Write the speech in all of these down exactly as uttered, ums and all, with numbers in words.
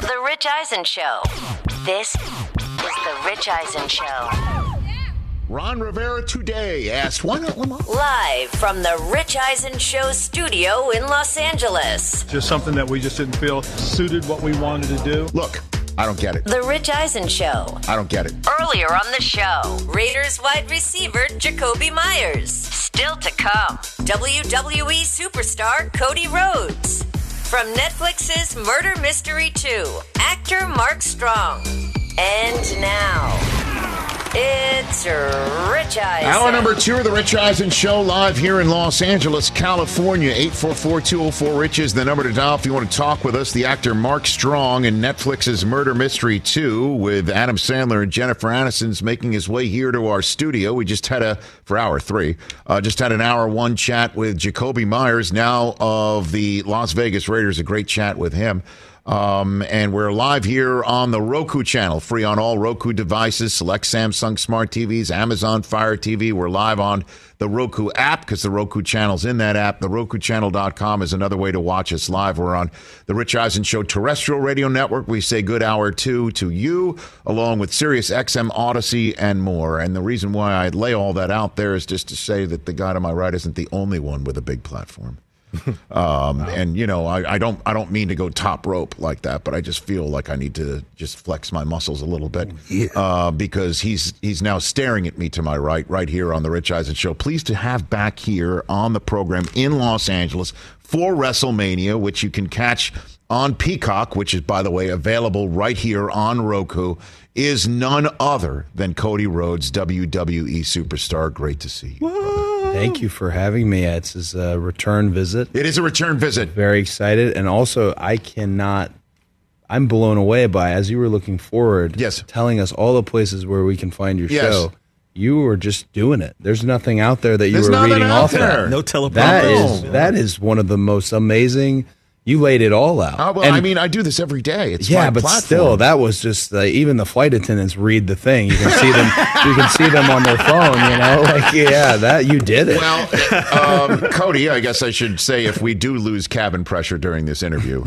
The Rich Eisen Show. This is The Rich Eisen Show. Ron Rivera today asked, why not Lamar? Live from The Rich Eisen Show studio in Los Angeles. Just something that we just didn't feel suited what we wanted to do. Look, I don't get it. The Rich Eisen Show. I don't get it. Earlier on the show, Raiders wide receiver Jakobi Meyers. Still to come, W W E superstar Cody Rhodes. From Netflix's Murder Mystery two, actor Mark Strong. And now, it's Rich Eisen. Hour number two of the Rich Eisen Show, live here in Los Angeles, California. eight four four, two oh four, RICH is the number to dial if you want to talk with us. The actor Mark Strong in Netflix's Murder Mystery two with Adam Sandler and Jennifer Aniston's making his way here to our studio. We just had a, for hour three, uh, just had an hour one chat with Jakobi Meyers, now of the Las Vegas Raiders. A great chat with him. Um, and we're live here on the Roku channel, free on all Roku devices, select Samsung Smart T Vs, Amazon Fire T V. We're live on the Roku app because the Roku channel's in that app. The Roku Channel dot com is another way to watch us live. We're on the Rich Eisen Show terrestrial radio network. We say good hour two to you, along with Sirius X M, Odyssey, and more. And the reason why I lay all that out there is just to say that the guy to my right isn't the only one with a big platform. um, wow. And you know, I, I don't, I don't mean to go top rope like that, but I just feel like I need to just flex my muscles a little bit, yeah. uh, because he's he's now staring at me to my right, right here on the Rich Eisen Show. Pleased to have back here on the program in Los Angeles for WrestleMania, which you can catch on Peacock, which is, by the way, available right here on Roku, is none other than Cody Rhodes, W W E superstar. Great to see you. What? Thank you for having me. It's a return visit. It is a return visit. Very excited. And also, I cannot, I'm blown away by, as you were looking forward, yes. telling us all the places where we can find your yes. show. You were just doing it. There's nothing out there that you There's were reading off there. of. No teleprompter. That is, that is one of the most amazing. You laid it all out. Oh, well, and, I mean, I do this every day. It's yeah, my but platform. Still, that was just uh, even the flight attendants read the thing. You can see them. You can see them on their phone. You know, like yeah, that you did it. Well, um, Cody, I guess I should say if we do lose cabin pressure during this interview.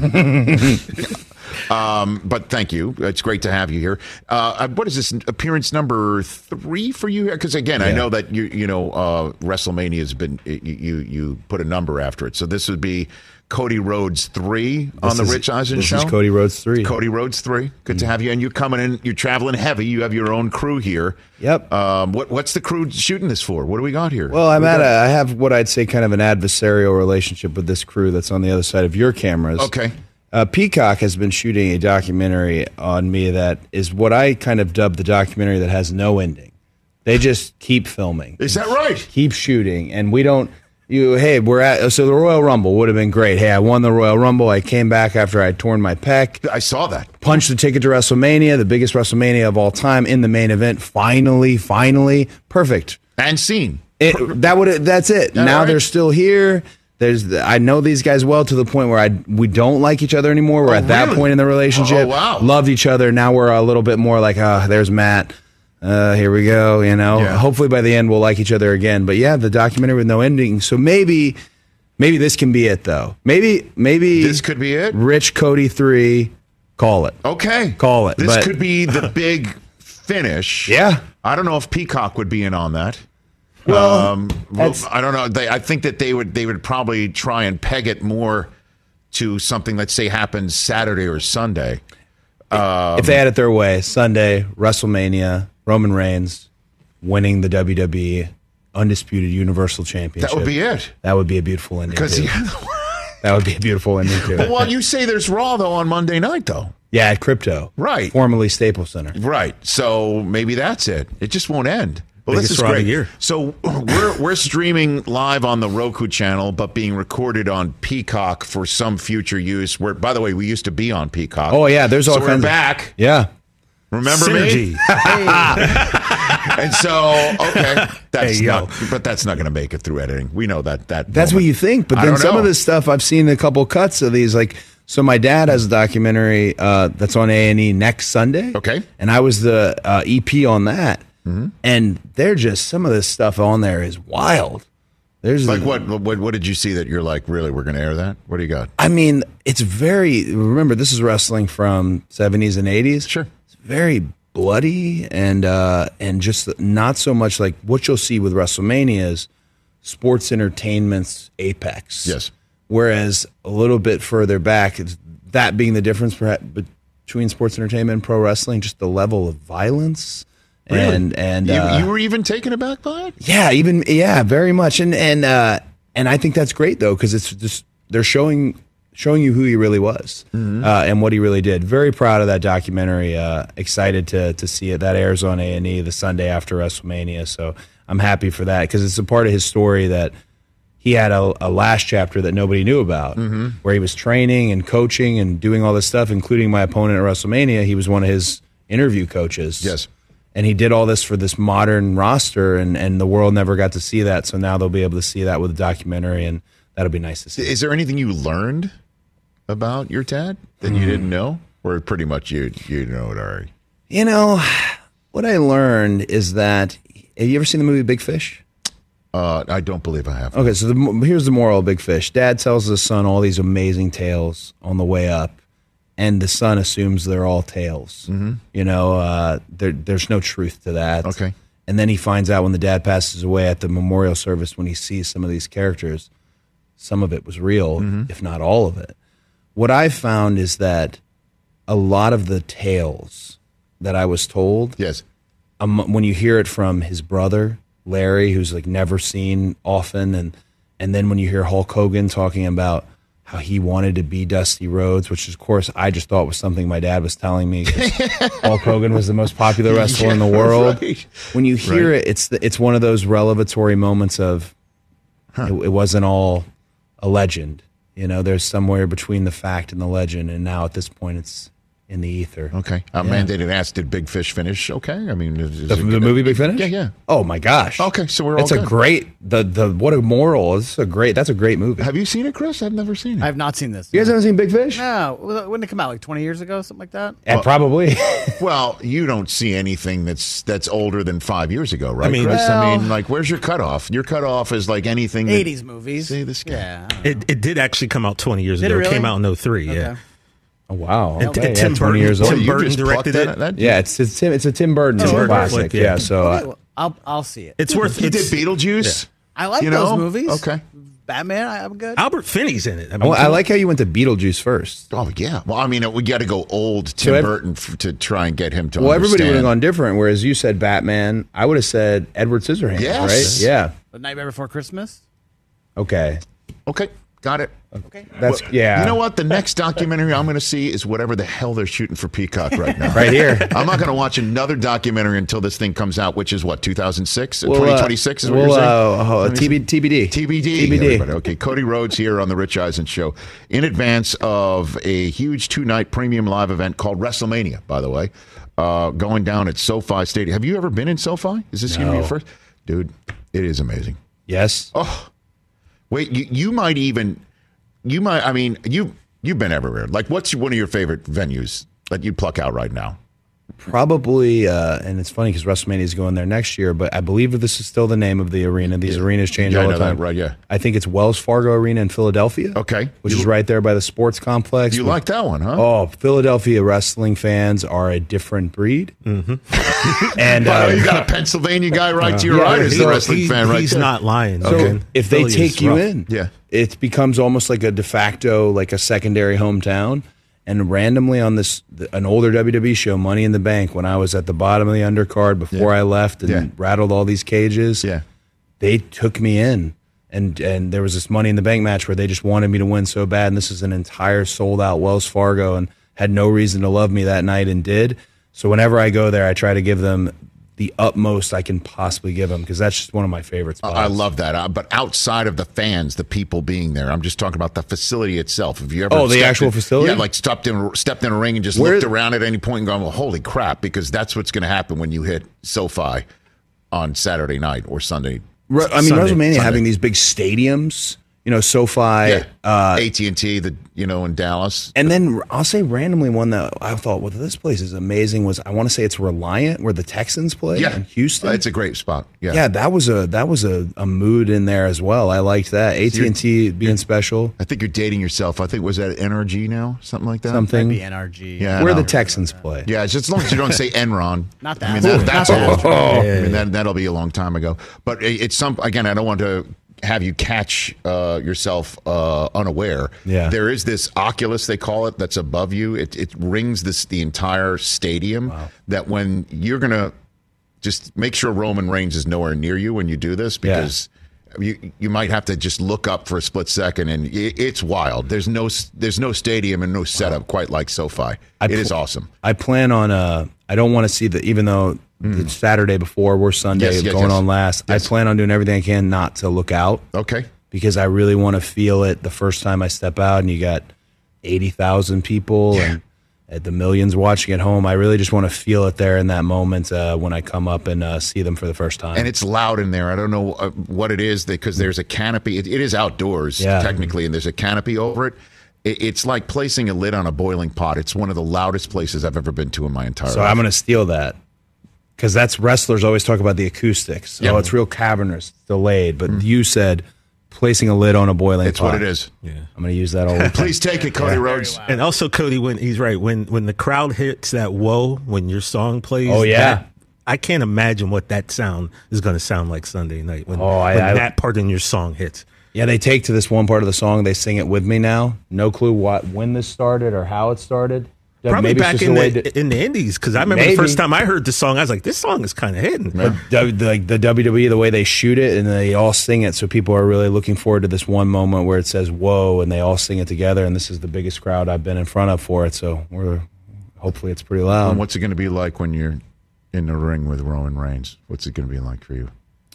um, but thank you. It's great to have you here. Uh, what is this appearance number three for you? Because again, yeah. I know that you you know uh, WrestleMania has been you, you you put a number after it, so this would be Cody Rhodes three on the is, Rich Eisen this Show. This is Cody Rhodes three. Cody Rhodes three. Good mm-hmm. to have you. And you're coming in. You're traveling heavy. You have your own crew here. Yep. Um, what What's the crew shooting this for? What do we got here? Well, I'm at a, I have what I'd say kind of an adversarial relationship with this crew that's on the other side of your cameras. Okay. Uh, Peacock has been shooting a documentary on me that is what I kind of dubbed the documentary that has no ending. They just keep filming. Is that right? Keep shooting. And we don't... You, hey, we're at, so the Royal Rumble would have been great. Hey, I won the Royal Rumble. I came back after I'd torn my pec. I saw that. Punched the ticket to WrestleMania, the biggest WrestleMania of all time, in the main event. Finally, finally. Perfect. And seen. It, that would. That's it. That now right? They're still here. There's. I know these guys well to the point where I we don't like each other anymore. We're oh, at that really? point in the relationship. Oh, wow. Loved each other. Now we're a little bit more like, ah, oh, there's Matt. Uh, here we go. You know. Yeah. Hopefully by the end we'll like each other again. But yeah, the documentary with no ending. So maybe. Maybe this can be it, though. Maybe, maybe this could be it. Rich Cody three, call it. Okay, call it. This but, could be the big finish. Yeah, I don't know if Peacock would be in on that. Well, um, well I don't know. They, I think that they would. They would probably try and peg it more to something. Let's say happens Saturday or Sunday. Um, if they had it their way, Sunday WrestleMania, Roman Reigns winning the W W E. Undisputed Universal Championship. That would be it. That would be a beautiful ending. Because that would be a beautiful ending too. But well, you say there's Raw though on Monday night though. Yeah, at Crypto, right? Formerly Staples Center, right? So maybe that's it. It just won't end. Well, Biggest this is Raw of great. the year. So we're we're streaming live on the Roku channel, but being recorded on Peacock for some future use. Where, by the way, we used to be on Peacock. Oh yeah, there's all so kinds. We're back. Of, yeah. Remember Synergy. me? And so, okay, that's hey, not, but that's not going to make it through editing. We know that. that That's moment. what you think. But I then don't some know. of this stuff, I've seen a couple cuts of these. Like, so my dad has a documentary uh, that's on A and E next Sunday. Okay. And I was the uh, E P on that. Mm-hmm. And they're just, some of this stuff on there is wild. There's Like what, what? What did you see that you're like, really, we're going to air that? What do you got? I mean, it's very. Remember, this is wrestling from seventies and eighties. Sure. It's very bloody and uh, and just not so much like what you'll see with WrestleMania is sports entertainment's apex. Yes. Whereas a little bit further back, it's that being the difference perhaps between sports entertainment and pro wrestling, just the level of violence. Really? And and you, uh, you were even taken aback by it? yeah, even yeah, very much. And and uh, and I think that's great though because it's just they're showing showing you who he really was Mm-hmm. uh, and what he really did. Very proud of that documentary. Uh, excited to to see it. That airs on A and E the Sunday after WrestleMania. So I'm happy for that because it's a part of his story that he had a, a last chapter that nobody knew about, Mm-hmm. where he was training and coaching and doing all this stuff, including my opponent at WrestleMania. He was one of his interview coaches. Yes. And he did all this for this modern roster, and, and the world never got to see that. So now they'll be able to see that with a documentary, and that'll be nice to see. Is there anything you learned about your dad that you didn't know? Or pretty much you you know it already? You know, what I learned is that, have you ever seen the movie Big Fish? Uh, I don't believe I have. Okay, so the, here's the moral of Big Fish. Dad tells his son all these amazing tales on the way up, and the son assumes they're all tales. Mm-hmm. You know, uh, there, there's no truth to that. Okay. And then he finds out when the dad passes away at the memorial service, when he sees some of these characters, some of it was real, Mm-hmm. if not all of it. What I've found is that a lot of the tales that I was told, Yes. um, when you hear it from his brother, Larry, who's like never seen often, and and then when you hear Hulk Hogan talking about how he wanted to be Dusty Rhodes, which of course I just thought was something my dad was telling me, 'cause Hulk Hogan was the most popular wrestler Yeah, in the world. right. When you hear Right. it, it's the, it's one of those revelatory moments of it, it wasn't all a legend. You know, there's somewhere between the fact and the legend, and now at this point it's in the ether. Okay. Uh, Yeah. Mandated asked, did Big Fish finish okay? I mean, is, is The, it- the movie Big Finish? Yeah, yeah. Oh my gosh. Okay, so we're all It's a good. great the the what a moral. It's a great. That's a great movie. Have you seen it, Chris? I've never seen it. I have not seen this. You guys haven't seen Big Fish? No, wouldn't it come out like twenty years ago, something like that? And probably. Well, you don't see anything that's that's older than five years ago, right? I mean- Chris? I Well- mean, like, where's your cutoff? Your cutoff is like anything. that- eighties movies. See this guy. Yeah. I don't know. It, it did actually come out twenty years Did it ago. really? It came out in oh three, yeah. Okay. Oh, wow. And- Okay, and yeah, Tim twenty Burton- years old. What, Tim you Burton just directed plucked it. that- that- Yeah, it's it's Tim it's a Tim Burton Tim Burton classic. flick, yeah. yeah. So Okay, uh, well, I'll I'll see it. It's worth He did it's, Beetlejuice. I like you those know? movies. Okay. Batman, I, I'm good. Albert Finney's in it. I I, mean, I like how you went to Beetlejuice first. Oh yeah. Well, I mean, we got to go old Tim So ev- Burton f- to try and get him to. Well, everybody would have understand. gone different. Whereas you said Batman, I would have said Edward Scissorhands. Yes. Right? Yeah. The Nightmare Before Christmas. Okay. Okay, got it. Okay. That's Well, yeah. You know what? The next documentary I'm going to see is whatever the hell they're shooting for Peacock right now. Right here. I'm not going to watch another documentary until this thing comes out, which is what, two thousand six? Well, uh, twenty twenty-six is what well, you're saying? uh, uh, T B T B D. T B D. T B D. everybody. Okay, Cody Rhodes here on the Rich Eisen Show in advance of a huge two-night premium live event called WrestleMania, by the way, uh, going down at SoFi Stadium. Have you ever been in SoFi? Is this going to be No. your first? Dude, it is amazing. Yes. Oh, wait, you, you might even, you might, I mean, you, you've been everywhere. Like, what's one of your favorite venues that you'd pluck out right now? Probably, uh, and it's funny because WrestleMania is going there next year, but I believe that this is still the name of the arena. These arenas change Yeah, I all the know that, time. right, yeah. I think it's Wells Fargo Arena in Philadelphia. Okay. Which You- is right there by the sports complex. You like that one, huh? Oh, Philadelphia wrestling fans are a different breed. Mm-hmm. and Oh, uh, you got a Pennsylvania guy right to your Yeah, right as the he- wrestling he- fan right He's there. not lying. so man. if they Philly is take you rough. in, Yeah. it becomes almost like a de facto, like a secondary hometown. And randomly on this, an older W W E show, Money in the Bank, when I was at the bottom of the undercard before Yeah. I left and Yeah. rattled all these cages, Yeah. they took me in. And and there was this Money in the Bank match where they just wanted me to win so bad. And this is an entire sold out Wells Fargo and had no reason to love me that night and did. So whenever I go there, I try to give them the utmost I can possibly give them because that's just one of my favorite spots. I love that. Uh, but outside of the fans, the people being there, I'm just talking about the facility itself. Have you ever Oh, the stepped actual in- facility? Yeah, like stepped in, stepped in a ring and just Where- looked around at any point and gone, well, holy crap, because that's what's going to happen when you hit SoFi on Saturday night or Sunday. Re- I mean, Sunday. WrestleMania Sunday. having these big stadiums you know, SoFi, Yeah. uh, A T and T, the you know, in Dallas. and then I'll say randomly one that I thought, well, this place is amazing. Was I want to say it's Reliant, where the Texans play Yeah, in Houston. Uh, it's a great spot. Yeah, yeah, that was a that was a, a mood in there as well. I liked that. A T and T being special, I think you're dating yourself. I think was that N R G now, something like that. something. Maybe N R G. Yeah, I where know. the Texans play. Yeah, just as long as you don't say Enron. Not that I mean, that, old. that's Not that old. old. I mean, that, that'll be a long time ago. But it- it's some again. I don't want to have you catch uh, yourself uh, unaware. Yeah. There is this Oculus, they call it, that's above you. It it rings this the entire stadium. That when you're gonna just make sure Roman Reigns is nowhere near you when you do this, because you you might have to just look up for a split second, and it, it's wild. There's no there's no stadium and no setup quite like SoFi. I It is pl- awesome. I plan on. Uh, I don't want to see the even though the Saturday before we're Sunday Yes, yes, going yes. on last. Yes. I plan on doing everything I can not to look out. Okay. Because I really want to feel it the first time I step out, and you got eighty thousand people and at the millions watching at home. I really just want to feel it there in that moment uh, when I come up and uh, see them for the first time. And it's loud in there. I don't know uh, what it is because there's a canopy. It, it is outdoors Yeah. technically, and there's a canopy over it. it. It's like placing a lid on a boiling pot. It's one of the loudest places I've ever been to in my entire so life. I'm going to steal that because that's wrestlers always talk about the acoustics. Yeah. Oh, it's real cavernous, delayed. But you said placing a lid on a boiling It's pot. what it is. Yeah. I'm going to use that all the time. Please take it, Cody Rhodes. And also, Cody, when he's right, when when the crowd hits that whoa, when your song plays, Oh, yeah. that- I can't imagine what that sound is going to sound like Sunday night when, Oh, I- when I- that part in your song hits. Yeah, they take to this one part of the song. They sing it with me now. No clue what when this started or how it started. Probably Maybe it's back just in the way the, to- in the Indies, because I remember Maybe. the first time I heard the song, I was like, this song is kind of hitting. But w- the, like the W W E, the way they shoot it, and they all sing it, so people are really looking forward to this one moment where it says "Whoa," and they all sing it together. And this is the biggest crowd I've been in front of for it, so we're hopefully it's pretty loud. And what's it going to be like when you're in the ring with Roman Reigns? What's it going to be like for you?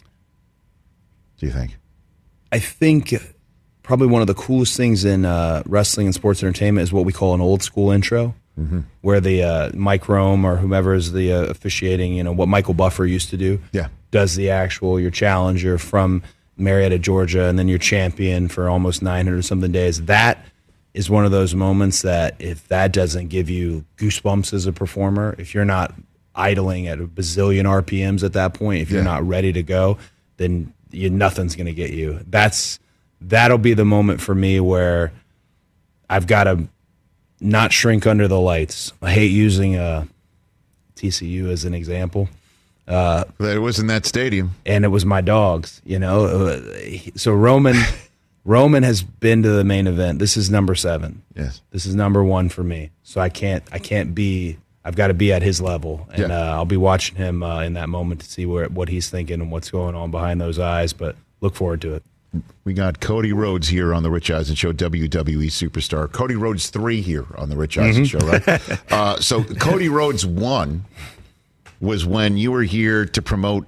Do you think? I think probably one of the coolest things in uh, wrestling and sports entertainment is what we call an old school intro, Mm-hmm. where the uh, Mike Rome or whomever is the uh, officiating, you know, what Michael Buffer used to do, Yeah. does the actual your challenger from Marietta, Georgia, and then your champion for almost nine hundred something days. That is one of those moments that if that doesn't give you goosebumps as a performer, if you're not idling at a bazillion R P Ms at that point, if you're Yeah. not ready to go, then you, nothing's going to get you. That's that'll be the moment for me where I've got to not shrink under the lights. I hate using uh, T C U as an example. That it was in that stadium. And it was my dogs, you know. Uh, So Roman, Roman has been to the main event. This is number seven. Yes. This is number one for me. So I can't, I can't be. I've got to be at his level, and Yeah. uh, I'll be watching him uh, in that moment to see where what he's thinking and what's going on behind those eyes. But look forward to it. We got Cody Rhodes here on the Rich Eisen Show, W W E superstar. Cody Rhodes three here on the Rich Eisen Show, right? uh, so Cody Rhodes one was when you were here to promote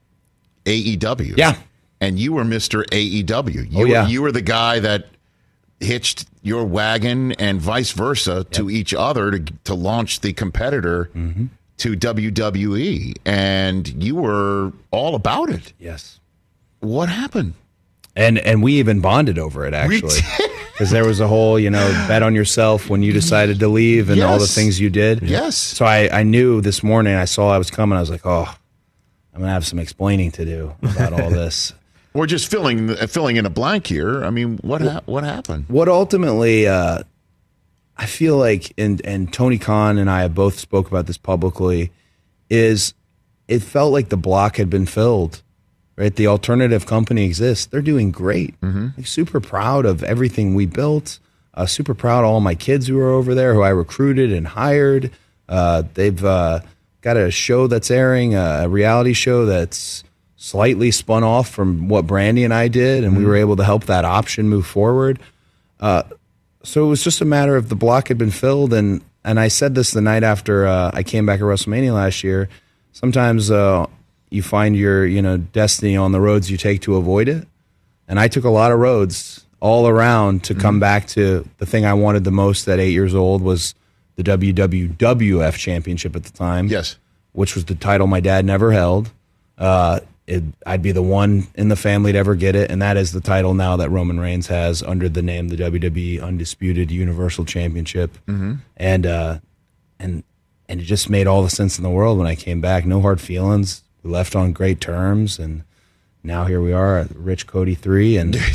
A E W. Yeah. And you were Mister A E W. You Oh, yeah. Were, you were the guy that hitched your wagon and vice versa to each other to, to launch the competitor Mm-hmm. to W W E. And you were all about it. Yes. What happened? And and we even bonded over it actually, because there was a whole you know bet on yourself when you decided to leave and all the Yes. things you did. Yes. So I I knew this morning I saw I was coming. I was like, oh, I'm gonna have some explaining to do about all this. We're just filling filling in a blank here. I mean, what ha- what happened? What ultimately, uh, I feel like, and and Tony Khan and I have both spoke about this publicly, is it felt like the block had been filled. Right, the alternative company exists. They're doing great. I'm super proud of everything we built. Uh, super proud of all my kids who are over there, who I recruited and hired. Uh, they've uh, got a show that's airing, a reality show that's slightly spun off from what Brandy and I did, and we were able to help that option move forward. Uh, so it was just a matter of the block had been filled, and and I said this the night after uh, I came back at WrestleMania last year. Sometimes uh, you find your you know destiny on the roads you take to avoid it, and I took a lot of roads all around to come back to the thing I wanted the most at eight years old was the W W F Championship at the time. Yes. Which was the title my dad never held. Uh, it, I'd be the one in the family to ever get it, and that is the title now that Roman Reigns has under the name the W W E Undisputed Universal Championship. Mm-hmm. And uh, and and it just made all the sense in the world when I came back. No hard feelings. We left on great terms, and now here we are at Rich Cody three, and you know,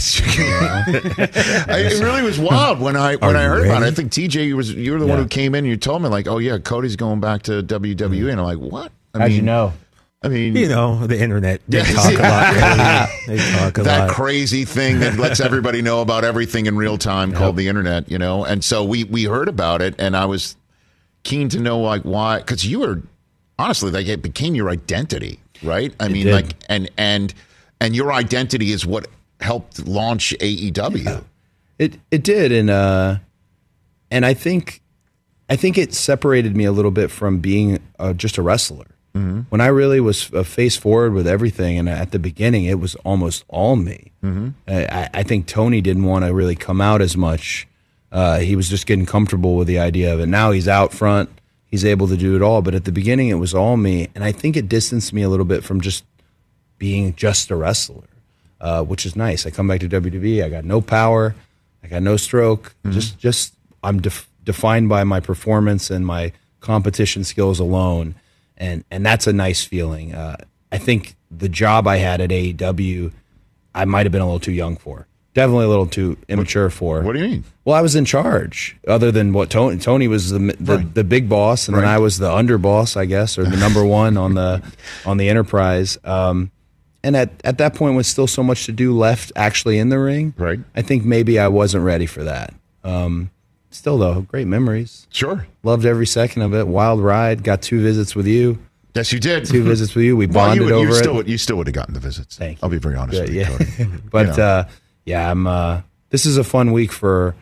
it really was wild when I when I heard ready? about it. I think T J, you was you were the yeah. one who came in and you told me like, oh yeah, Cody's going back to W W E, mm-hmm. and I'm like, what? I How'd mean, you know? I mean, you know, the internet. They talk a lot. They talk a that lot. crazy thing that lets everybody know about everything in real time yep. called the internet. You know, and so we we heard about it, and I was keen to know like why, because you were honestly like it became your identity, right? I it mean, did. like and and and your identity is what helped launch A E W. Yeah. It it did, and uh, and I think I think it separated me a little bit from being uh, just a wrestler. Mm-hmm. When I really was uh, face forward with everything, and at the beginning, it was almost all me. Mm-hmm. I, I think Tony didn't want to really come out as much. Uh, he was just getting comfortable with the idea of it. Now he's out front. He's able to do it all. But at the beginning, it was all me. And I think it distanced me a little bit from just being just a wrestler, uh, which is nice. I come back to W W E. I got no power. I got no stroke. Mm-hmm. Just, just I'm def- defined by my performance and my competition skills alone. And and that's a nice feeling. Uh, I think the job I had at A E W, I might have been a little too young for. Definitely a little too immature for. What do you mean? Well, I was in charge. Other than what Tony, Tony was the the, right. the big boss, and right. then I was the underboss, I guess, or the number one on the on the Enterprise. Um, and at at that point, with still so much to do left, actually in the ring, right? I think maybe I wasn't ready for that. Um, Still, though, great memories. Sure. Loved every second of it. Wild ride. Got two visits with you. Yes, you did. Two visits with you. We bonded well, you, over you it. Still would, you still would have gotten the visits. Thank you. I'll be very honest Good, with you, yeah. Cody. But, you know. uh, yeah, I'm. Uh, this is a fun week for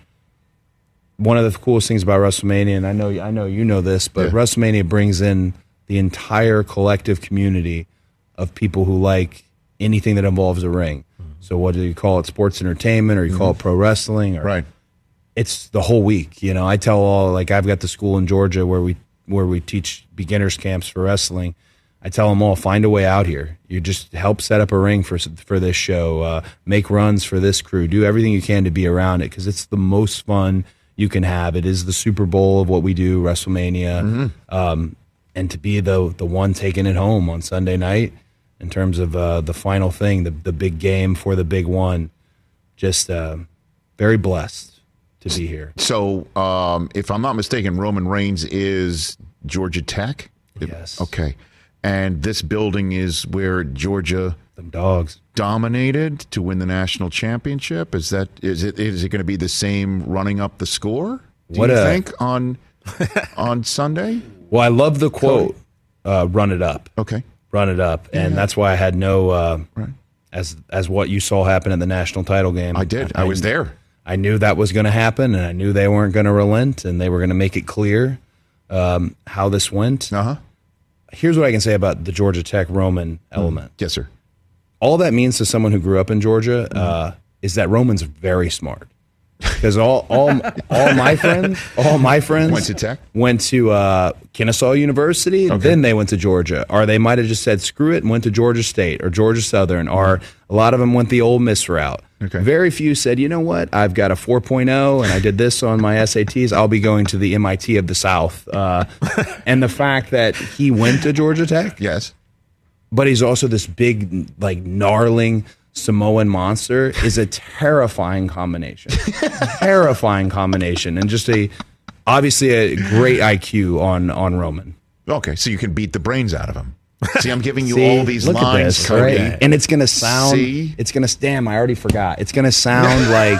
one of the coolest things about WrestleMania, and I know, I know you know this, but yeah. WrestleMania brings in the entire collective community of people who like anything that involves a ring. Mm-hmm. So whether you call it sports entertainment or you mm-hmm. call it pro wrestling, or right. it's the whole week. You know, I tell all, like I've got the school in Georgia where we where we teach beginners camps for wrestling. I tell them all, find a way out here. You just help set up a ring for for this show, uh, make runs for this crew, do everything you can to be around it because it's the most fun you can have. It is the Super Bowl of what we do, WrestleMania, mm-hmm. um, and to be the the one taking it home on Sunday night in terms of uh, the final thing, the the big game for the big one. Just uh, very blessed to be here. So, um, if I'm not mistaken, Roman Reigns is Georgia Tech? Yes. Okay. And this building is where Georgia Them dogs dominated to win the national championship. Is that is it is it going to be the same running up the score? Do what you a, think on on Sunday? Well, I love the quote, uh, "Run it up." Okay, run it up, and yeah. that's why I had no uh, right. as as what you saw happen at the national title game. I did. I, I was there. I knew that was going to happen, and I knew they weren't going to relent, and they were going to make it clear um, how this went. Uh huh. Here's what I can say about the Georgia Tech Roman element. Mm. Yes, sir. All that means to someone who grew up in Georgia mm. uh, is that Roman's very smart. Because all, all, all my friends, all my friends went to Tech, went to uh, Kennesaw University, okay. then they went to Georgia, or they might have just said screw it and went to Georgia State or Georgia Southern, or a lot of them went the Ole Miss route. Okay. Very few said, you know what, I've got a four point oh and I did this on my S A Ts. I'll be going to the M I T of the South. Uh, and the fact that he went to Georgia Tech, yes, but he's also this big, like, gnarling Samoan monster is a terrifying combination. terrifying combination. And just a, obviously a great I Q on, on Roman. Okay, so you can beat the brains out of him. See, I'm giving you See, all these look lines, at this, Cody. right? And it's going to sound, See? it's going to, damn, I already forgot. It's going to sound like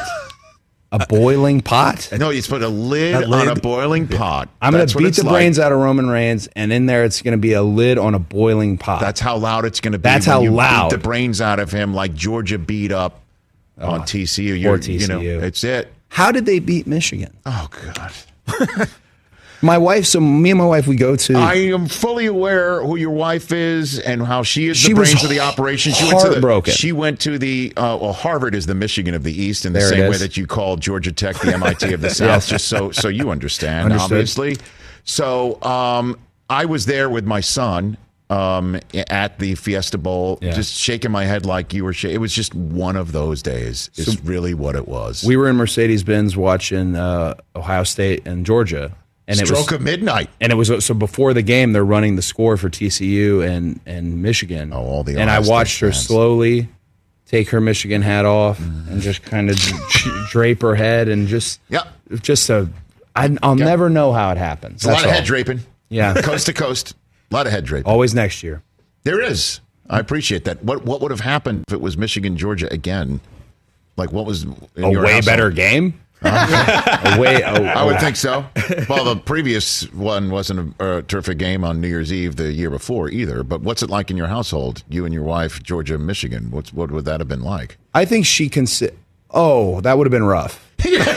a boiling pot. No, you put a lid, a lid. on a boiling pot. I'm going to beat the like. brains out of Roman Reigns, and in there it's going to be a lid on a boiling pot. That's how loud it's going to be. That's when how you loud. Beat the brains out of him like Georgia beat up oh, on T C U. Or You're, T C U. You know, it's it. How did they beat Michigan? Oh, God. My wife, so me and my wife, we go to. I am fully aware who your wife is and how she is the She was brains of the operation. She went to the heartbroken. She went to the uh, well, Harvard is the Michigan of the East in the There it same way is. that you call Georgia Tech the M I T of the South. Yes. Just so so you understand, Understood. obviously. So um, I was there with my son. um, at the Fiesta Bowl, Yeah. just shaking my head like you were shaking. It was just one of those days. Is really what it was. We were in Mercedes-Benz watching uh, Ohio State and Georgia. And Stroke it was, of midnight. And it was so before the game, they're running the score for T C U and, and Michigan. Oh, all the and I Ohio State watched her fans. slowly take her Michigan hat off and just kind of drape her head and just Yeah. just a. I, I'll Yeah. never know how it happens. It's a lot That's of all. head draping. Yeah. Coast to coast. A lot of head draping. Always next year. There is. I appreciate that. What what would have happened if it was Michigan Georgia again? Like what was in A your way household? better game. a way. A, I would think so. Well, the previous one wasn't a, a terrific game on New Year's Eve the year before either. But what's it like in your household? You and your wife, Georgia, Michigan. What's what would that have been like? I think she can. Consi- oh, that would have been rough.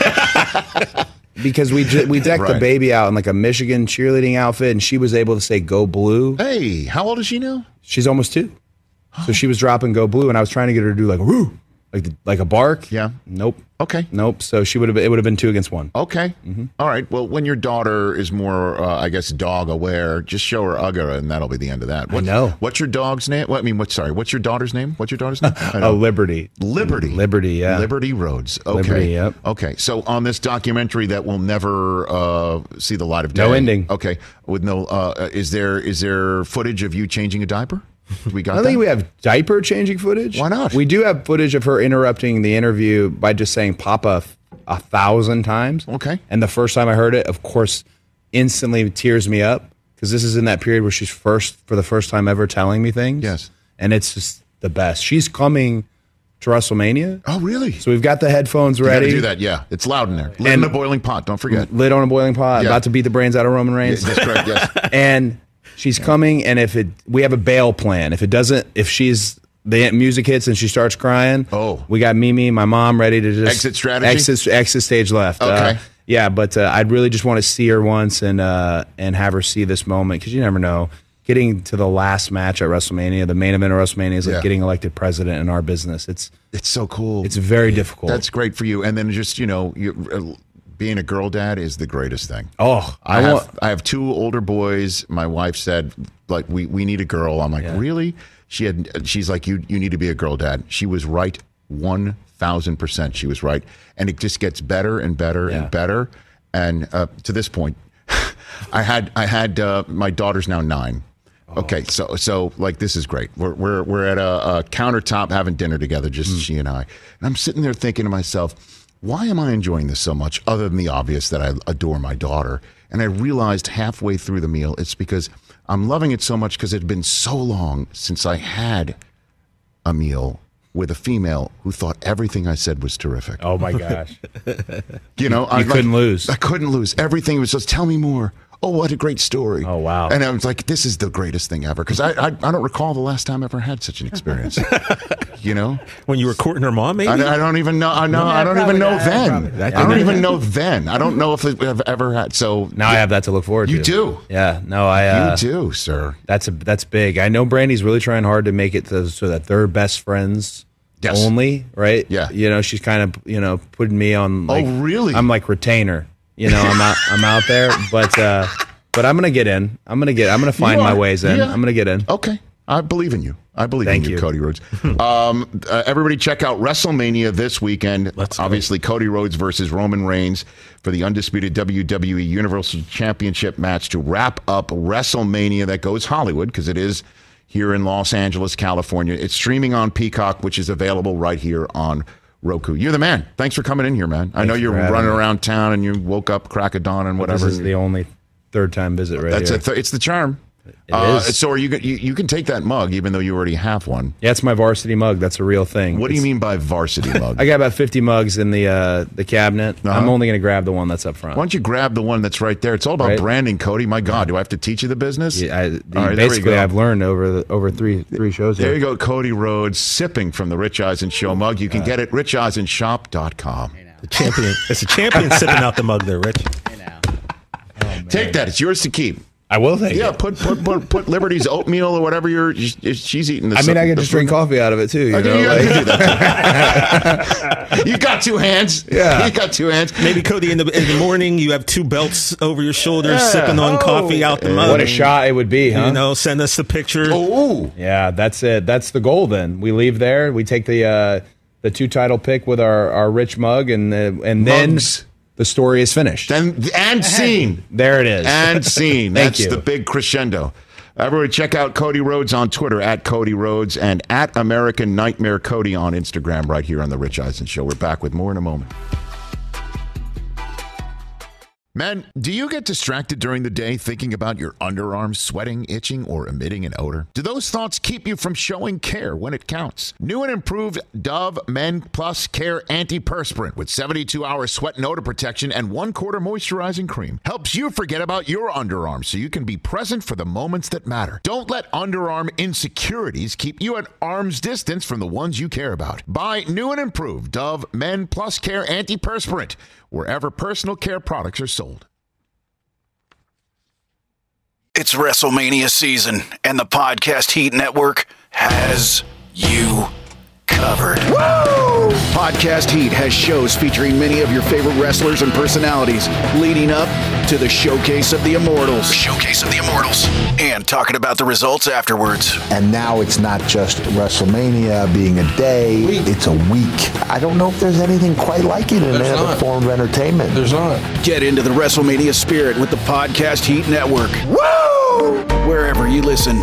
Because we ju- we decked Right. the baby out in like a Michigan cheerleading outfit, and she was able to say "Go Blue." Hey, how old is she now? She's almost two, so she was dropping "Go Blue," and I was trying to get her to do like a "woo," like the, like a bark. Yeah. Nope. Okay. Nope. So she would have. It would have been two against one. Okay. Mm-hmm. All right. Well, when your daughter is more, uh, I guess, dog aware, just show her Uga, and that'll be the end of that. What, know. What's your dog's name? What I mean, what? Sorry. What's your daughter's name? What's your daughter's name? I Oh, know. Liberty. Liberty. Liberty, yeah. Liberty Rhodes. Okay. Liberty, yep. Okay. So on this documentary that will never uh, see the light of day. No ending. Okay. With no, uh, is there is there footage of you changing a diaper? We got I don't that? think we have diaper changing footage. Why not? We do have footage of her interrupting the interview by just saying "Papa" a thousand times. Okay. And the first time I heard it, of course, instantly tears me up because this is in that period where she's first, for the first time ever, telling me things. Yes. And it's just the best. She's coming to WrestleMania. Oh, really? So we've got the headphones You got to ready. do that. Yeah. It's loud in there. Lid in And- a boiling pot. Don't forget. Lid on a boiling pot, Yeah. about to beat the brains out of Roman Reigns. That's correct. Yes. And she's coming, and if it, we have a bail plan. If it doesn't, if she's the music hits and she starts crying, Oh. we got Mimi, my mom, ready to just Exit strategy? exit, exit stage left. Okay. Uh, yeah, but uh, I'd really just want to see her once and uh, and have her see this moment because you never know. Getting to the last match at WrestleMania, the main event of WrestleMania is like Yeah. getting elected president in our business. It's It's so cool. it's very difficult. That's great for you. And then just, you know, you, uh, being a girl dad is the greatest thing. oh, I, I, have want. I have two older boys. My wife said, like, we, we need a girl. I'm like, Yeah. really? She had. She's like, you you need to be a girl dad. She was right, one thousand percent. She was right, and it just gets better and better Yeah. and better. And uh, to this point, I had I had uh, my daughter's now nine. Okay, so so like this is great. We're we're we're at a, a countertop having dinner together, just she and I. And I'm sitting there thinking to myself, why am I enjoying this so much? Other than the obvious that I adore my daughter. And I realized halfway through the meal, it's because I'm loving it so much because it had been so long since I had a meal with a female who thought everything I said was terrific. Oh my gosh. You know, I You couldn't lose. I couldn't lose. Everything was just tell me more. Oh, what a great story. Oh, wow. And I was like, this is the greatest thing ever. Because I, I I don't recall the last time I ever had such an experience. You know? When you were courting her mom, maybe? I, I don't even know. I know. Yeah, I don't probably even know not. then. Probably I not. don't even know then. I don't know if I've ever had. So Now I have that to look forward You to. do? Yeah. No, I. Uh, you do, sir. That's a that's big. I know Brandy's really trying hard to make it to, so that they're best friends Yes. only, right? Yeah. You know, she's kind of you know putting me on. Like, Oh, really? I'm like retainer. You know, I'm out. I'm out there, but uh, but I'm gonna get in. I'm gonna get. I'm gonna find You my are. ways in. Yeah. I'm gonna get in. Okay. I believe in you. I believe Thank in you, you. Cody Rhodes. um, uh, everybody check out WrestleMania this weekend. Let's go. Obviously, Cody Rhodes versus Roman Reigns for the undisputed W W E Universal Championship match to wrap up WrestleMania that goes Hollywood, because it is here in Los Angeles, California. It's streaming on Peacock, which is available right here on Roku. You're the man. Thanks for coming in here, man. I know Thanks you're for having running me. around town and you woke up crack of dawn and whatever. This is the only third time visit right That's here. a th- it's the charm. It Uh, is. So are you, you? You can take that mug, even though you already have one. Yeah, it's my varsity mug. That's a real thing. What do you It's- mean by varsity mug? I got about fifty mugs in the uh, the cabinet. Uh-huh. I'm only gonna grab the one that's up front. Why don't you grab the one that's right there? It's all about Right. branding, Cody. My God, do I have to teach you the business? Yeah, I, All right, there we basically, go. I've learned over the, over three three shows. There here. you go, Cody Rhodes, sipping from the Rich Eisen Show mug. You can get it rich eisen shop dot com. The champion. It's a champion sipping out the mug there, Rich. You know. Take that. It's yours to keep. I will take Yeah, it. put put put put Liberty's oatmeal or whatever you're she's eating. The I mean, I can the just drink coffee out of it too. You Okay, know, you, like- can do that. You got two hands. Yeah. You got two hands. Maybe, Cody, in the in the morning, you have two belts over your shoulders, Yeah. sipping on Oh. coffee out the mug. What a shot it would be, huh? You know, send us the picture. Oh, Yeah, that's it. That's the goal. Then we leave there. We take the uh, the two title pick with our, our rich mug, and the, and then Mugs. the story is finished. and and scene. There it is. And scene. Thank That's you. the big crescendo. Everybody check out Cody Rhodes on Twitter, at Cody Rhodes, and at American Nightmare Cody on Instagram, right here on The Rich Eisen Show. We're back with more in a moment. Men, do you get distracted during the day thinking about your underarms sweating, itching, or emitting an odor? Do those thoughts keep you from showing care when it counts? New and improved Dove Men Plus Care Antiperspirant with seventy-two hour sweat and odor protection and one quarter moisturizing cream helps you forget about your underarms so you can be present for the moments that matter. Don't let underarm insecurities keep you at arm's distance from the ones you care about. Buy new and improved Dove Men Plus Care Antiperspirant wherever personal care products are sold. It's WrestleMania season, and the Podcast Heat Network has you covered. Woo! Podcast Heat has shows featuring many of your favorite wrestlers and personalities, leading up to the Showcase of the Immortals. Showcase of the Immortals. And talking about the results afterwards. And now it's not just WrestleMania being a day, it's a week. I don't know if there's anything quite like it in any other form of entertainment. There's not. Get into the WrestleMania spirit with the Podcast Heat Network. Woo! Wherever you listen.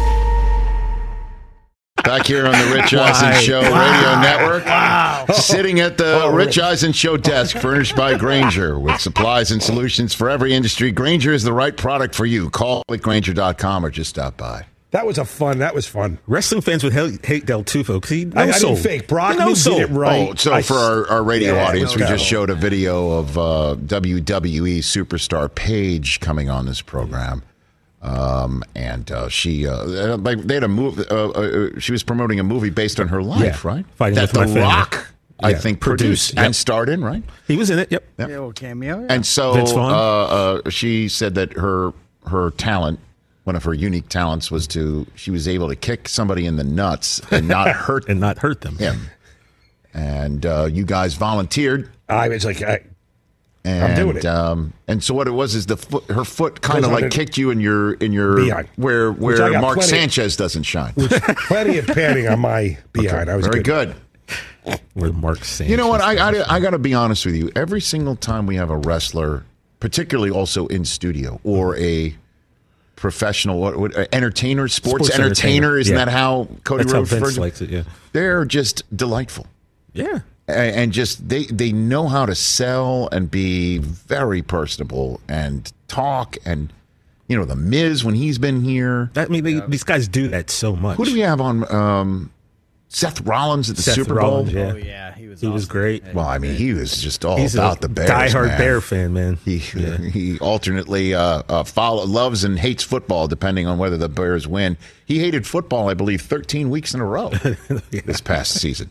Back here on the Rich Eisen Show Radio Network. Wow. Sitting at the Rich Eisen Show desk, furnished by Grainger, with supplies and solutions for every industry. Grainger is the right product for you. Call at Grainger dot com or just stop by. That was a fun. That was fun. Wrestling fans would hate, hate Del Tufo because he knows I, I soul. didn't fake. Brockman He knows did soul. it right. Oh, so I- for our, our radio Yeah, audience, we no just doubt. showed a video of uh, W W E superstar Paige coming on this program. Um, and uh, she, uh, like, they had a movie. Uh, uh, she was promoting a movie based on her life, Yeah. right? Fighting that with The My Family. Rock, I Yeah. think, Produced, produced yep. and starred in, right? He was in it. Yep. Yep. Yeah, little cameo. Yeah. And so Vince uh, Vaughn? uh, she said that her her talent, one of her unique talents, was to she was able to kick somebody in the nuts and not hurt and not hurt them. him. And uh, you guys volunteered. I was like, I, And, doing it. Um, and so what it was is the foot, her foot kind Goes of like under- kicked you in your in your Behind. where Which I where got Mark plenty- Sanchez doesn't shine. plenty of padding on my behind. I was Very good. good. Where Mark Sanchez. You know what? I I, I got to be honest with you. Every single time we have a wrestler, particularly also in studio or a professional what, what, uh, entertainer, sports, Sports entertainer, entertainer. isn't Yeah. that how Cody That's how Rhodes Vince refers to- likes it. Yeah. They're just delightful. Yeah. And and just they they know how to sell and be very personable and talk and you know the Miz when he's been here. That, I mean, they, these guys do that so much. Who do we have on? Um, Seth Rollins at the Seth Super Rollins, Bowl. yeah. Oh yeah, he was. He was awesome. great. Yeah, Well, I mean, he was just all He's about a the Bears. diehard man. Bear fan, man. He he alternately uh, uh, follow, loves and hates football depending on whether the Bears win. He hated football, I believe, thirteen weeks in a row this past season.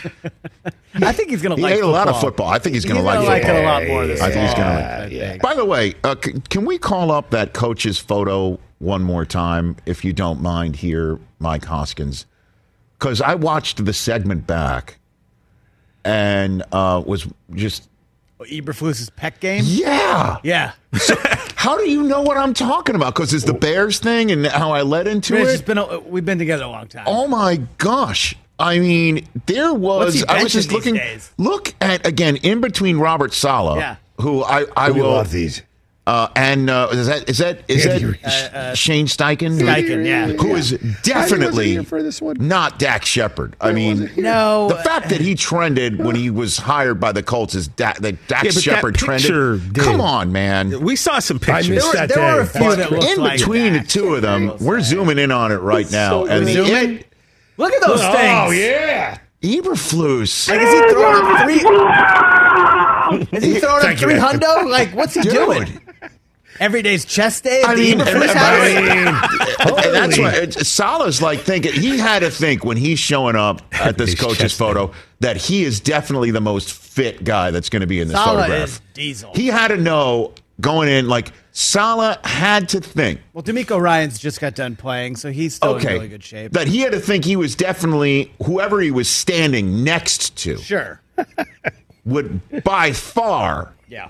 I think he's gonna He like ate a lot of football. football. I think he's going to He's like gonna like football. it a lot more this I think he's fall. going I to. think. By the way, uh, c- can we call up that coach's photo one more time, if you don't mind, here, Mike Hoskins? Because I watched the segment back and uh, was just Eberflus's pet game. yeah. Yeah, How do you know what I'm talking about? Because it's the Bears thing and how I led into it's it. just been a, we've been together a long time. Oh my gosh. I mean, there What's was he I was benching just these looking days? look at again in between Robert Saleh, Yeah. who I, I We will love these. uh, and uh, is that is that is Andy that Reid. Sh- Uh, uh, Shane Steichen? Steichen, yeah. Who is He wasn't definitely here for this one. not Dak Shepard. I mean, No, the fact that he trended when he was hired by the Colts is Dak, that Dak Yeah, but that Shepard picture trended. did. Come on, man. We saw some pictures. missed there, were, that there were a day. few that looked In like between the Dak. two of them, Will we're say. zooming in on it right now, and the Zooming? it, Look at those things. Oh yeah. Eberflus. Like, is he throwing a three? Is he throwing a Thank you, three man. hundo? Like, what's he Dude. doing? Every day's chest day at I the mean, Eberflus and- house? and that's why it's, Salah's like thinking he had to think when he's showing up at this His coach's chest photo that he is definitely the most fit guy that's going to be in this Salah photograph. is diesel. He had to know going in like Saleh had to think. Well, D'Amico Ryans just got done playing, so he's still Okay, in really good shape. that he had to think he was definitely whoever he was standing next to Sure. would by far Yeah.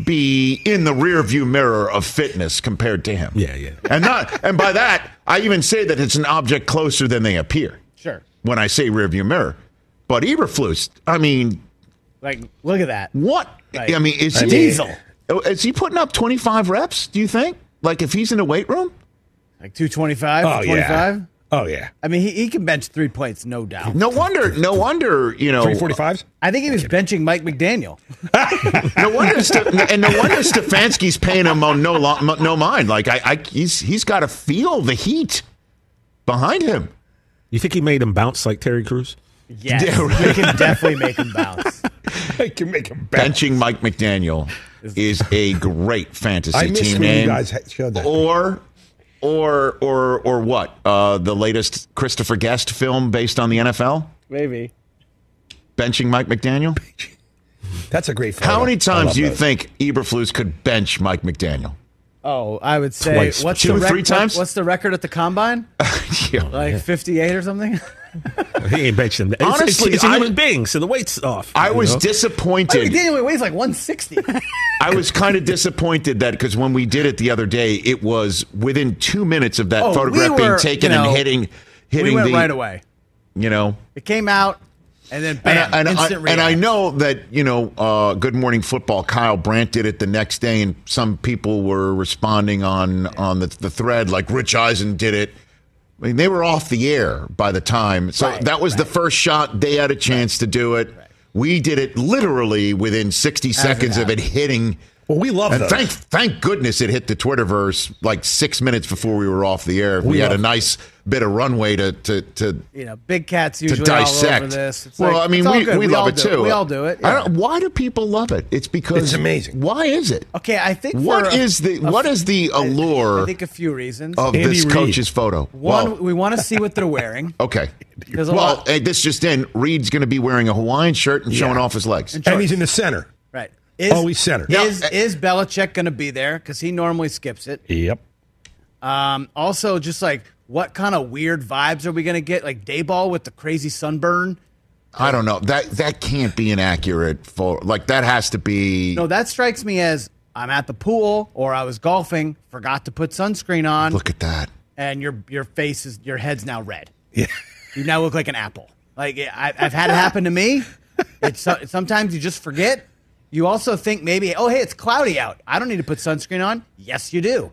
be in the rearview mirror of fitness compared to him. Yeah, yeah. And not, and by that, I even say that it's an object closer than they appear. Sure. When I say rearview mirror, but Eberflus, I mean, Like, look at that. what? Like, I mean, is a he diesel. Is he putting up twenty-five reps? Do you think? Like if he's in the weight room? Like two twenty-five, Oh, twenty-five? yeah. Oh, yeah. I mean, he, he can bench three plates, no doubt. No wonder. No wonder. You know. three forty-fives? I think he was benching Mike McDaniel. No wonder. St- and no wonder Stefanski's paying him on no lo- no mind. Like I, I he's he's got to feel the heat behind him. You think he made him bounce like Terry Crews? Yes, Yeah, right. he can definitely make him bounce. I can make him better. Benching Mike McDaniel is a great fantasy I miss team when you name. guys had- showed that. Or, or, or, or what? Uh, the latest Christopher Guest film based on the N F L? Maybe. Benching Mike McDaniel? That's a great photo. How many I times love do you those. think Eberflus could bench Mike McDaniel? Oh, I would say Twice. what's Two, the rec- three times? What's the record at the combine? Yeah. Like fifty-eight or something? He ain't benching him. It's- Honestly, it's, it's a I- human being, so the weight's off. I you was know? Mike disappointed. McDaniel weighs like one sixty. I was kind of disappointed that because when we did it the other day, it was within two minutes of that Oh, we photograph were, being taken you know, and hitting, hitting we went the, right away. you know. It came out, and then And, bam, I, and, I, instant and I reaction. know that, you know, uh, Good Morning Football, Kyle Brandt did it the next day, and some people were responding on, on the, the thread, like Rich Eisen did it. I mean, they were off the air by the time. So Right, that was right. the first shot. They had a chance to do it. We did it literally within sixty seconds of it hitting. Well, we love And those. thank thank goodness it hit the Twitterverse like six minutes before we were off the air. We, We had a love- nice bit of runway to to to, You know, big cats to usually all over dissect. this. It's well, like, I mean, it's all we, good. we, We love all it do too. We all do it. I yeah. don't, why do people love it? It's because It's amazing. Why is it? Okay, I think What for a- is the a- what is the I- allure I think a few reasons. of Andy this Reid. coach's photo? One, Well, we want to see what they're wearing. okay. There's a Well, lot- hey, this just in. Reed's going to be wearing a Hawaiian shirt and showing Yeah. off his legs. And And he's in the center. Right. Is, Always center. Is, Now, is Belichick going to be there? Because he normally skips it. Yep. Um, also, just like, what kind of weird vibes are we going to get? Like Dayball with the crazy sunburn? I don't know. That that can't be an accurate photo. Like that has to be. No, that strikes me as I'm at the pool or I was golfing, forgot to put sunscreen on, Look at that. and your your face is your head's now red. Yeah. You now look like an apple. Like I, I've had it happen to me. It's so- sometimes you just forget. You also think maybe, oh hey, it's cloudy out. I don't need to put sunscreen on. Yes, you do.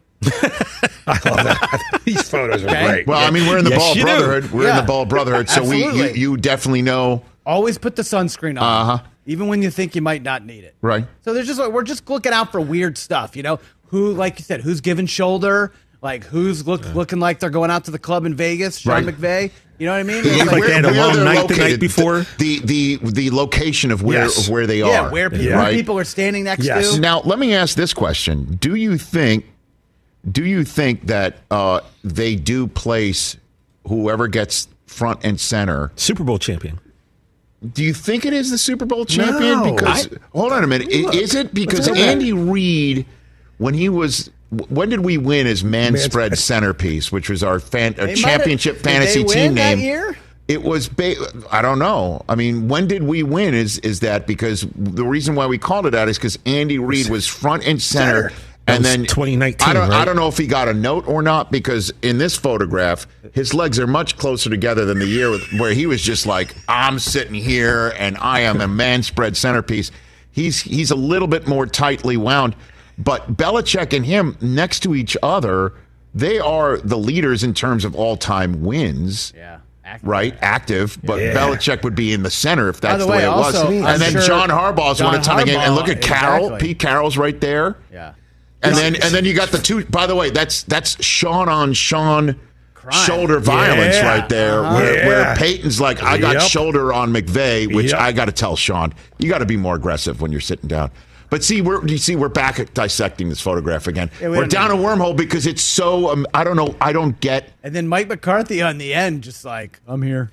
I love that. These photos are Okay. great. Well, I mean, we're in the Yes, Ball you do. Brotherhood. We're in Yeah. the Ball Brotherhood, so we you, Absolutely. you definitely know. Always put the sunscreen on, Uh-huh. even when you think you might not need it. Right. So there's just we're just looking out for weird stuff, you know. Who, like you said, who's giving shoulder? Like who's look, looking like they're going out to the club in Vegas? Sean Right. McVay. You know what I mean? look It's like they had a where long they're night the night located, before. The the the location of where Yes. of where they yeah, are. where people, Yeah. where Right. people are standing next Yes. to. Now, let me ask this question: Do you think, do you think that uh, they do place whoever gets front and center? Super Bowl champion. Do you think it is the Super Bowl champion? No. Because I- hold on a minute, I- Look, is it because let's go back. Andy Reid, when he was, when did we win as man Man spread spread. centerpiece, which was our fan, our They might have- championship did fantasy they win team that name? year? It was, ba- I don't know. I mean, when did we win? Is is that because the reason why we called it that is because Andy Reid was front and center, Center. That and was then twenty nineteen, I don't, I right? don't know if he got a note or not because in this photograph, his legs are much closer together than the year with, where he was just like, I'm sitting here and I am a man spread centerpiece. He's he's a little bit more tightly wound, but Belichick and him next to each other, they are the leaders in terms of all time wins. Yeah. Active. Right, active, but Yeah. Belichick would be in the center if that's the the way, way, it was. also, And I'm then sure John Harbaugh's won a John ton of games. And look at Harbaugh, Carroll, exactly. Pete Carroll's right there. Yeah. And then and then you got the two. By the way, that's that's Sean on Sean Crime. shoulder violence Yeah. right there, Uh-huh. where, Yeah. where Peyton's like, I got Yep. shoulder on McVay, which Yep. I got to tell Sean, you got to be more aggressive when you're sitting down. But see, we're you see, we're back at dissecting this photograph again. Yeah, we we're don't down a know. wormhole because it's so. Um, I don't know. I don't get. And then Mike McCarthy on the end, just like, I'm here.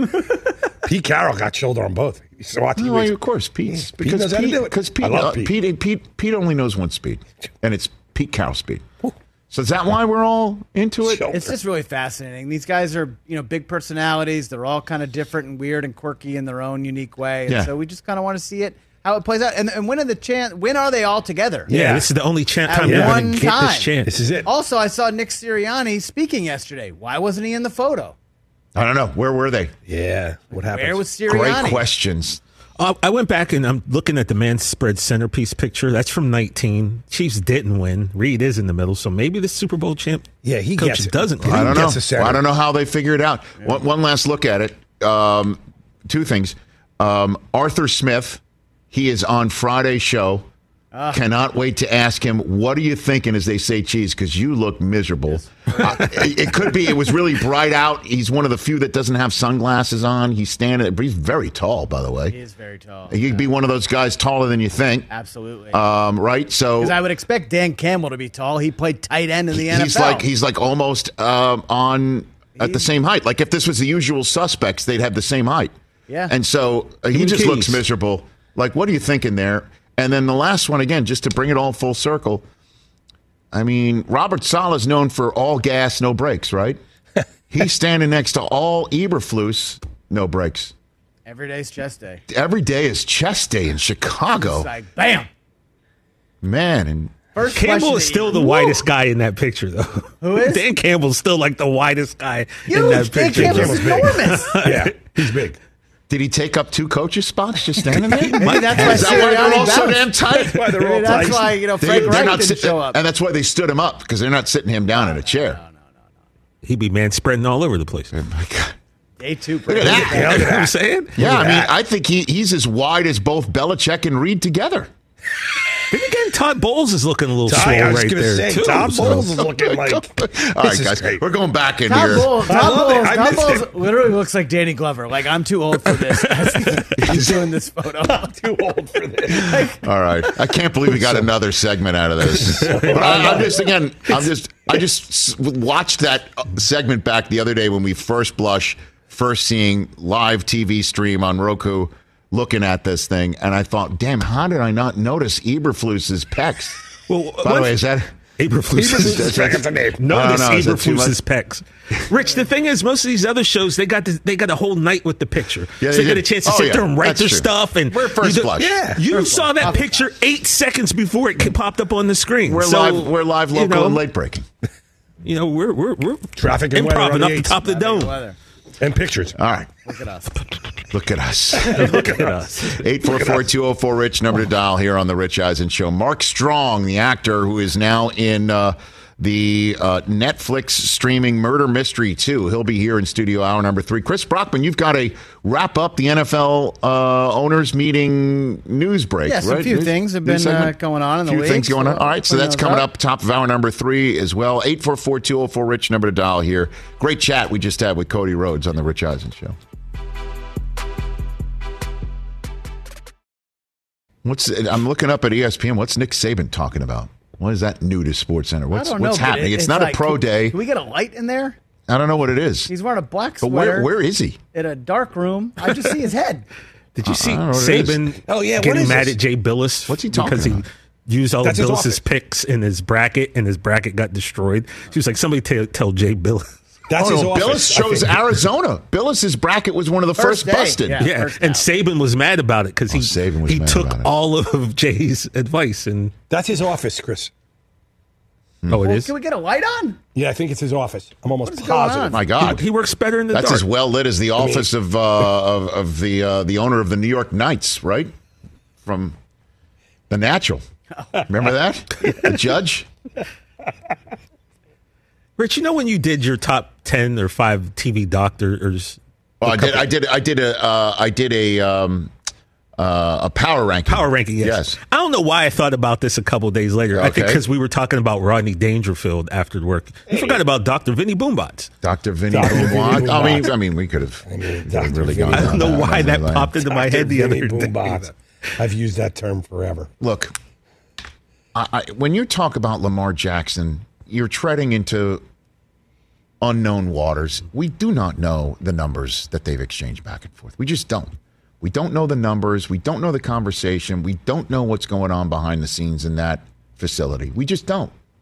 Pete Carroll got shoulder on both. So watch Well, of course, Pete's Pete because knows how to Pete, do it. because Pete, I love uh, Pete. Pete, Pete, Pete only knows one speed, and it's Pete Carroll speed. So is that why we're all into it? It's just really fascinating. These guys are, you know, big personalities. They're all kind of different and weird and quirky in their own unique way. And Yeah. so we just kind of want to see it, how it plays out. And, and when are the chant? When are they all together? Yeah, this is the only chant At time you're one going to get time. this chant. This is it. Also, I saw Nick Sirianni speaking yesterday. Why wasn't he in the photo? I don't know. Where were they? Yeah. What happened? Where was Great Sirianni? questions. Uh, I went back and I'm looking at the man spread centerpiece picture. That's from nineteen. Chiefs didn't win. Reed is in the middle, so maybe the Super Bowl champ Yeah, he coach gets it. doesn't. He I don't know. gets a center. I don't know how they figure it out. One, one last look at it. Um, two things. Um, Arthur Smith, he is on Friday's show. Ah. Cannot wait to ask him, what are you thinking as they say cheese? Because you look miserable. Uh, it, it could be it was really bright out. He's one of the few that doesn't have sunglasses on. He's standing, but he's very tall, by the way. He is very tall. He could be one of those guys taller than you think. Absolutely. Um, right? So Because I would expect Dan Campbell to be tall. He played tight end in the N F L. he's like he's like almost um, on at the same height. Like if this was the usual suspects, they'd have the same height. Yeah. And so uh, he him just keys. looks miserable. Like, what are you thinking there? And then the last one again, just to bring it all full circle. I mean, Robert Saleh's known for all gas, no brakes, right? He's standing next to all Eberflus, no brakes. Every day's chest day. Every day is chest day in Chicago, It's like, bam. man. And First Campbell question is to still you. the Woo! whitest guy in that picture, though. Who is? Dan Campbell's still like the whitest guy in that Huge. Dan picture. Campbell's enormous. Yeah, he's big. did he take up two coaches' spots just standing there? Maybe that's why Is that why they're Sirianni all so bounced. damn tight? Why they're all Maybe that's tight. why, you know, They- Frank they're Wright not didn't sit- show up. And that's why they stood him up, because they're not sitting him down in a chair. He'd be man spreading all over the place. Oh, my God. Day two. Look at that. You know what I'm saying? Yeah, I mean, I think he, he's as wide as both Belichick and Reed together. Then again, Todd Bowles is looking a little Todd- swole I was right gonna there, say, too. Todd so- Bowles is looking like. All this right, is guys, great. we're going back in Todd here. Bowles, I Todd love it. Bowles, I Todd missed Bowles it. literally looks like Danny Glover. Like, I'm too old for this. He's doing this photo. Too old for this. All right, I can't believe we got another segment out of this. But I, I'm just again, I'm just, I just s- watched that segment back the other day when we first blush, first seeing live T V stream on Roku, looking at this thing, and I thought, damn, how did I not notice Eberflus's pecs? Well, By the way, is that? Eberflus Eberflus is is a name. Notice I don't know, is that too Eberflus's much? pecs. Rich, the thing is, most of these other shows they got the, they got a whole night with the picture, Yeah, so they they get did. a chance to Oh, sit yeah, there and write that's their true. stuff. And We're first you do- blush. Yeah. you First saw blush. that picture eight seconds before it popped up on the screen. We're So, live, we're live, you local, know, and late breaking. You know, we're we're we're Traffic and weather on improving the up the eights. top of the dome. Weather. And pictures. All right, Look at us. look at us. Look at us. eight four four, two oh four, RICH, number to dial here on the Rich Eisen Show. Mark Strong, the actor who is now in uh, the uh, Netflix streaming Murder Mystery two. He'll be here in studio hour number three. Chris Brockman, you've got to wrap up the N F L uh, owners meeting news break, Yes, right? a few News- things have news been uh, segment? going on in the few league. things going on. so All right, so clean that's those coming up top of hour number three as well. eight four four, two oh four, RICH, number to dial here. Great chat we just had with Cody Rhodes on the Rich Eisen Show. What's I'm looking up at E S P N. What's Nick Saban talking about? What is that new to SportsCenter? What's I don't know, what's but happening? it- it's, not like, a pro can- day. Can we get a light in there? I don't know what it is. He's wearing a black But sweater where where is he? in a dark room. I just see his head. Did you see I don't know what it is. Saban Oh, yeah, what getting is mad this? at Jay Billis? What's he talking Because about? he used all That's of his Billis's office. picks in his bracket, and his bracket got destroyed. She was like, somebody tell, tell Jay Billis. That's Oh, his no, office. Billis I chose think. Arizona. Billis's bracket was one of the first, First day, busted. yeah. Yeah, first and out. Saban was mad about it because he, Oh, Saban was he mad took about it. all of Jay's advice. And That's his office, Chris. oh, it Well, is. can we get a light on? Yeah, I think it's his office. I'm almost What is going positive. on? My God, He, he works better in the that's dark. as well lit as the office of uh, of, of the uh, the owner of the New York Knights, right? From The Natural. Remember that? The judge. Rich, you know when you did your top ten or five T V doctors? Oh, I did. I did. I did a. Uh, I did a. Um, uh, a power ranking. Power ranking, yes. Yes. I don't know why I thought about this a couple days later. I think Okay. because we were talking about Rodney Dangerfield after work. You forgot about Doctor Vinny Boombots. Doctor Vinny Doctor Vinny Boombots. I mean, Boombots. I mean, we could have I mean, really Doctor gone. Vinny I don't down know why that lane. popped into my head the Vinny other day. Boombots. I've used that term forever. Look, I, I, when you talk about Lamar Jackson, you're treading into unknown waters. We do not know the numbers that they've exchanged back and forth. We just don't. We don't know the numbers. We don't know the conversation. We don't know what's going on behind the scenes in that facility. We just don't.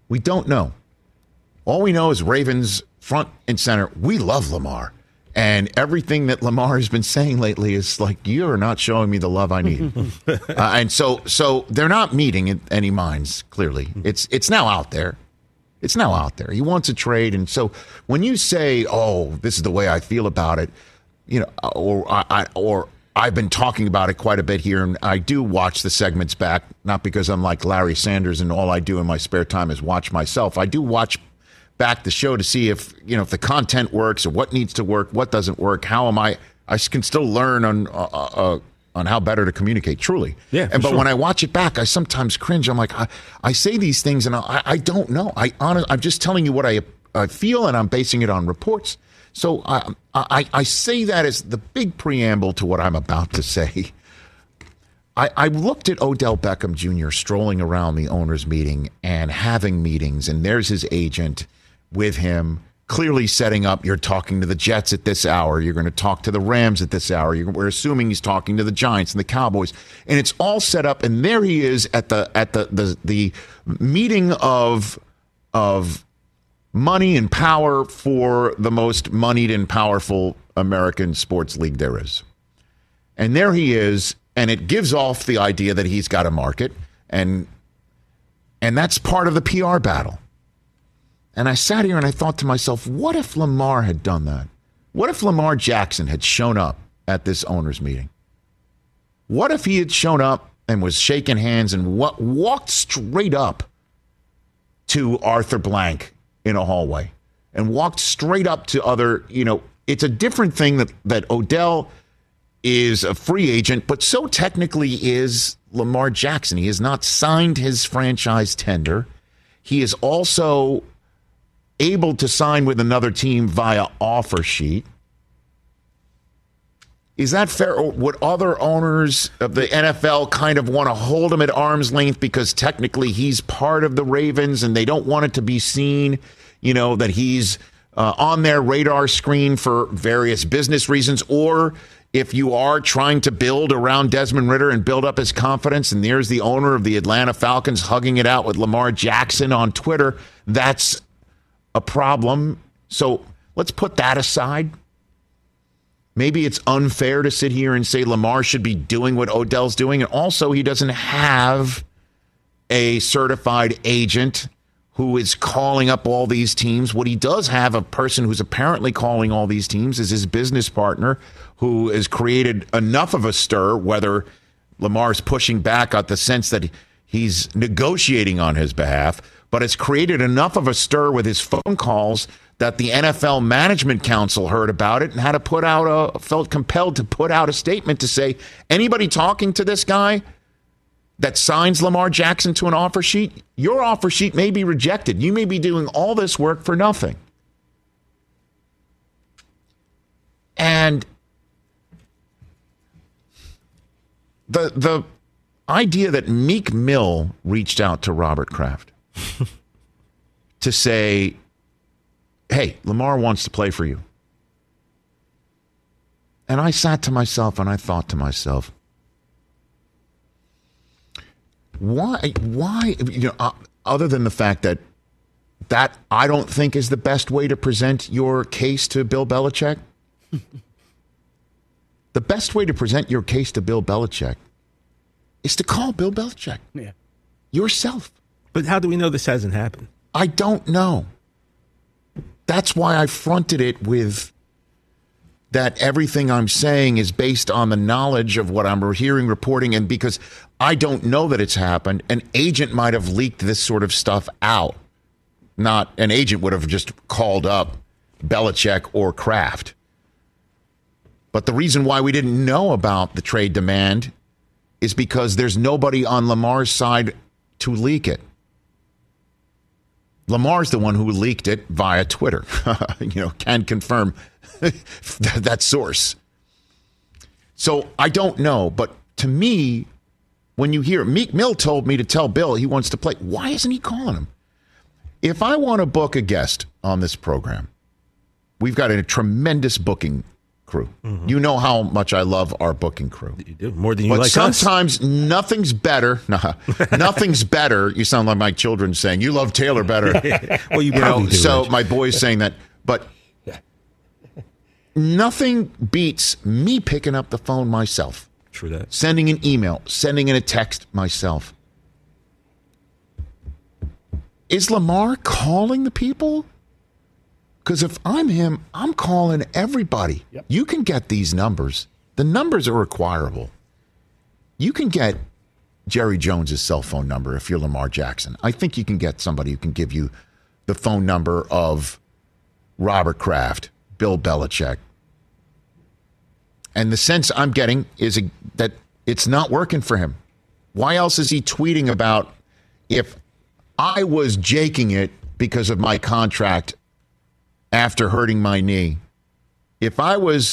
We don't know. All we know is Ravens front and center. We love Lamar. And everything that Lamar has been saying lately is like, you're not showing me the love I need. uh, and so so they're not meeting any minds, clearly. It's it's now out there. It's now out there. He wants a trade. And so when you say, oh, this is the way I feel about it, you know, or I or I've been talking about it quite a bit here, and I do watch the segments back, not because I'm like Larry Sanders and all I do in my spare time is watch myself. I do watch back the show to see if, you know, if the content works or what needs to work, what doesn't work. How am I? I can still learn on uh, uh, on how better to communicate. Truly, yeah. And but sure. when I watch it back, I sometimes cringe. I'm like, I, I say these things, and I, I don't know. I honest, I'm just telling you what I I feel, and I'm basing it on reports. So I, I I say that as the big preamble to what I'm about to say. I, I looked at Odell Beckham Junior strolling around the owners' meeting and having meetings, and there's his agent with him, clearly setting up, you're talking to the Jets at this hour, you're going to talk to the Rams at this hour, you're, we're assuming he's talking to the Giants and the Cowboys, and it's all set up, and there he is at the at the the, the meeting of of money and power for the most moneyed and powerful American sports league there is. And there he is, and it gives off the idea that he's got a market, and and that's part of the P R battle. And I sat here and I thought to myself, what if Lamar had done that? What if Lamar Jackson had shown up at this owners meeting? What if he had shown up and was shaking hands and wa- walked straight up to Arthur Blank in a hallway and walked straight up to other, you know, it's a different thing that, that Odell is a free agent, but so technically is Lamar Jackson. He has not signed his franchise tender. He is also able to sign with another team via offer sheet. Is that fair? Or would other owners of the N F L kind of want to hold him at arm's length because technically he's part of the Ravens and they don't want it to be seen, you know, that he's uh, on their radar screen for various business reasons? Or if you are trying to build around Desmond Ridder and build up his confidence, and there's the owner of the Atlanta Falcons hugging it out with Lamar Jackson on Twitter, that's a problem. So let's put that aside. Maybe it's unfair to sit here and say Lamar should be doing what Odell's doing. And also, he doesn't have a certified agent who is calling up all these teams. What he does have, a person who's apparently calling all these teams, is his business partner, who has created enough of a stir, whether Lamar's pushing back at the sense that he's negotiating on his behalf, but it's created enough of a stir with his phone calls that the N F L Management Council heard about it and had to put out a, felt compelled to put out a statement to say, anybody talking to this guy that signs Lamar Jackson to an offer sheet, your offer sheet may be rejected. You may be doing all this work for nothing. And the the idea that Meek Mill reached out to Robert Kraft to say, hey, Lamar wants to play for you. And I sat to myself and I thought to myself, why, why, you know, uh, other than the fact that that I don't think is the best way to present your case to Bill Belichick. The best way to present your case to Bill Belichick is to call Bill Belichick. Yeah. Yourself. But how do we know this hasn't happened? I don't know. That's why I fronted it with that everything I'm saying is based on the knowledge of what I'm hearing, reporting, and because I don't know that it's happened, an agent might have leaked this sort of stuff out. Not an agent would have just called up Belichick or Kraft. But the reason why we didn't know about the trade demand is because there's nobody on Lamar's side to leak it. Lamar's the one who leaked it via Twitter. you know, can confirm that, that source. So I don't know, but to me, when you hear Meek Mill told me to tell Bill he wants to play, why isn't he calling him? If I want to book a guest on this program, we've got a tremendous booking crew. Mm-hmm. You know how much I love our booking crew. You do more than you but like us. Sometimes nothing's better. Nah, nothing's better. You sound like my children saying you love Taylor better. Well, you, you probably know. do, So Rich. my boy's saying that, but nothing beats me picking up the phone myself. True that. Sending an email, sending in a text myself. Is Lamar calling the people? Because if I'm him, I'm calling everybody. Yep. You can get these numbers. The numbers are acquirable. You can get Jerry Jones's cell phone number if you're Lamar Jackson. I think you can get somebody who can give you the phone number of Robert Kraft, Bill Belichick. And the sense I'm getting is a, that it's not working for him. Why else is he tweeting about if I was jaking it because of my contract after hurting my knee? If I was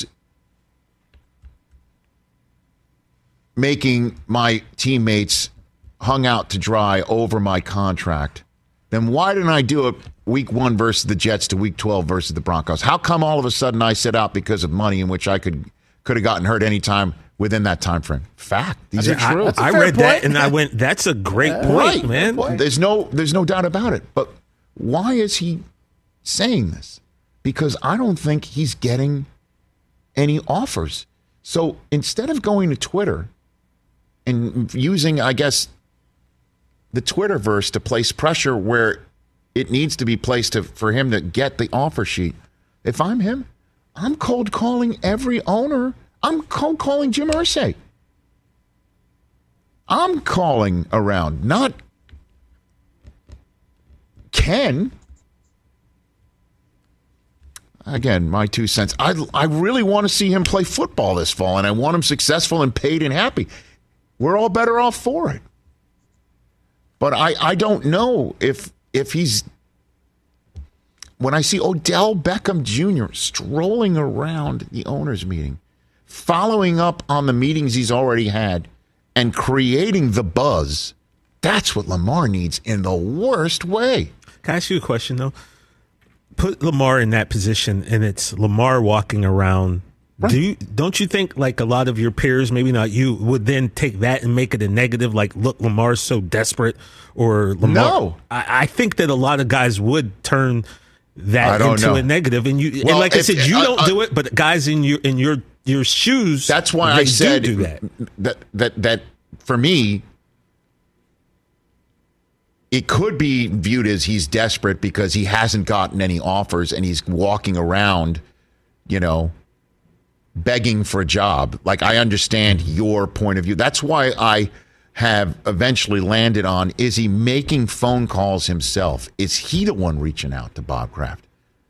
making my teammates hung out to dry over my contract, then why didn't I do it week one versus the Jets to week twelve versus the Broncos? How come all of a sudden I sit out because of money in which I could could have gotten hurt anytime within that time frame? Fact. These I mean, are true. I, I read point. that and I went, that's a great uh, point, right. man. Point. There's no there's no doubt about it. But why is he saying this? Because I don't think he's getting any offers. So instead of going to Twitter and using, I guess, the Twitterverse to place pressure where it needs to be placed to, for him to get the offer sheet, if I'm him, I'm cold calling every owner. I'm cold calling Jim Irsay. I'm calling around, not Ken. Again, my two cents. I I really want to see him play football this fall, and I want him successful and paid and happy. We're all better off for it. But I, I don't know if if he's... When I see Odell Beckham Junior strolling around the owners' meeting, following up on the meetings he's already had, and creating the buzz, that's what Lamar needs in the worst way. Can I ask you a question, though? Put Lamar in that position, and it's Lamar walking around. Right. Do you don't you think like a lot of your peers, maybe not you, would then take that and make it a negative? Like, look, Lamar's so desperate, or Lamar. No, I, I think that a lot of guys would turn that into know. a negative, and you. Well, and like if, I said, you uh, don't uh, do it, but guys in your in your your shoes. That's why I said do, do that. that that that for me. It could be viewed as he's desperate because he hasn't gotten any offers and he's walking around, you know, begging for a job. Like, I understand your point of view. That's why I have eventually landed on, is he making phone calls himself? Is he the one reaching out to Bob Kraft?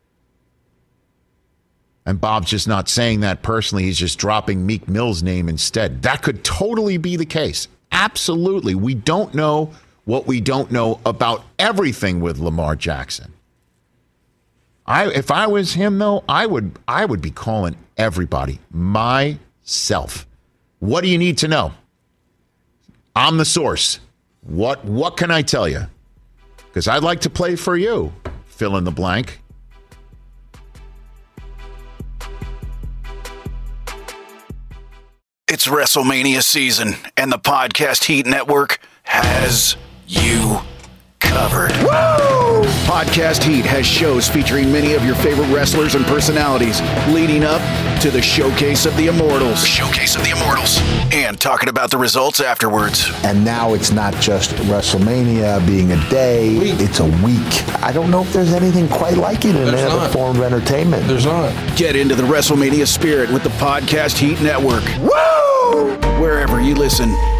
And Bob's just not saying that personally. He's just dropping Meek Mill's name instead. That could totally be the case. Absolutely. We don't know what we don't know about everything with Lamar Jackson. I, if I was him, though, I would I would be calling everybody, myself. What do you need to know? I'm the source. What what can I tell you? Because I'd like to play for you. Fill in the blank. It's WrestleMania season, and the Podcast Heat Network has you covered. Woo! Podcast Heat has shows featuring many of your favorite wrestlers and personalities, leading up to the Showcase of the Immortals. Showcase of the Immortals. And talking about the results afterwards. And now it's not just WrestleMania being a day, it's a week. I don't know if there's anything quite like it in there's any not. other form of entertainment. There's not. Get into the WrestleMania spirit with the Podcast Heat Network. Woo! Wherever you listen.